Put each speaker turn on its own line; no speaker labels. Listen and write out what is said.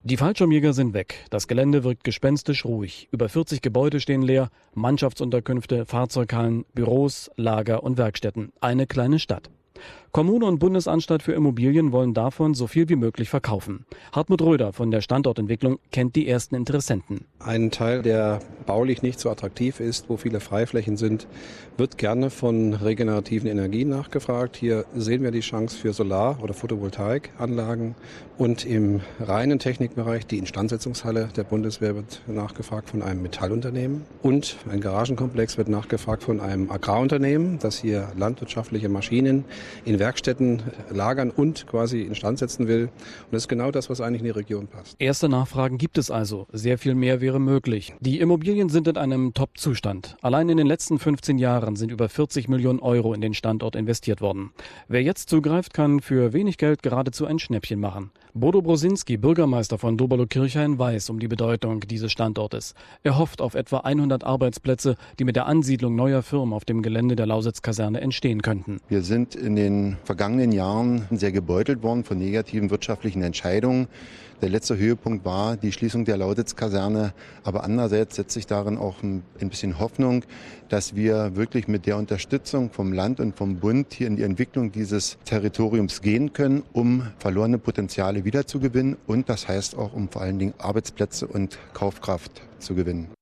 Die Fallschirmjäger sind weg. Das Gelände wirkt gespenstisch ruhig. Über 40 Gebäude stehen leer, Mannschaftsunterkünfte, Fahrzeughallen, Büros, Lager und Werkstätten. Eine kleine Stadt. Kommune und Bundesanstalt für Immobilien wollen davon so viel wie möglich verkaufen. Hartmut Röder von der Standortentwicklung kennt die ersten Interessenten.
Ein Teil, der baulich nicht so attraktiv ist, wo viele Freiflächen sind, wird gerne von regenerativen Energien nachgefragt. Hier sehen wir die Chance für Solar- oder Photovoltaikanlagen. Und im reinen Technikbereich, die Instandsetzungshalle der Bundeswehr, wird nachgefragt von einem Metallunternehmen. Und ein Garagenkomplex wird nachgefragt von einem Agrarunternehmen, das hier landwirtschaftliche Maschinen in Werkstätten lagern und quasi instand setzen will. Und das ist genau das, was eigentlich in die Region passt.
Erste Nachfragen gibt es also. Sehr viel mehr wäre möglich. Die Immobilien sind in einem Top-Zustand. Allein in den letzten 15 Jahren sind über 40 Millionen Euro in den Standort investiert worden. Wer jetzt zugreift, kann für wenig Geld geradezu ein Schnäppchen machen. Bodo Brosinski, Bürgermeister von Doberlo-Kirchhain, weiß um die Bedeutung dieses Standortes. Er hofft auf etwa 100 Arbeitsplätze, die mit der Ansiedlung neuer Firmen auf dem Gelände der Lausitz-Kaserne entstehen könnten.
Wir sind in den vergangenen Jahren sehr gebeutelt worden von negativen wirtschaftlichen Entscheidungen. Der letzte Höhepunkt war die Schließung der Lausitz-Kaserne. Aber andererseits setzt sich darin auch ein bisschen Hoffnung, dass wir wirklich mit der Unterstützung vom Land und vom Bund hier in die Entwicklung dieses Territoriums gehen können, um verlorene Potenziale wiederzugewinnen. Und das heißt auch, um vor allen Dingen Arbeitsplätze und Kaufkraft zu gewinnen.